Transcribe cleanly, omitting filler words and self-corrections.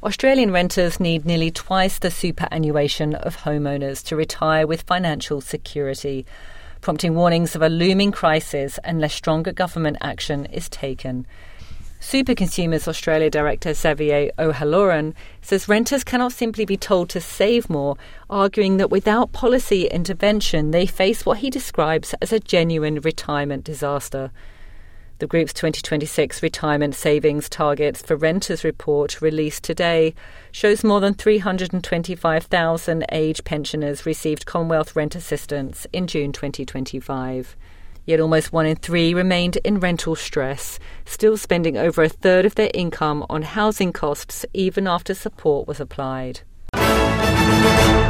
Australian renters need nearly twice the superannuation of homeowners to retire with financial security, prompting warnings of a looming crisis unless stronger government action is taken. Super Consumers Australia Director Xavier O'Halloran says renters cannot simply be told to save more, arguing that without policy intervention they face what he describes as a genuine retirement disaster. The group's 2026 retirement savings targets for renters report, released today, shows more than 325,000 age pensioners received Commonwealth rent assistance in June 2025. Yet almost 1 in 3 remained in rental stress, still spending over a third of their income on housing costs even after support was applied.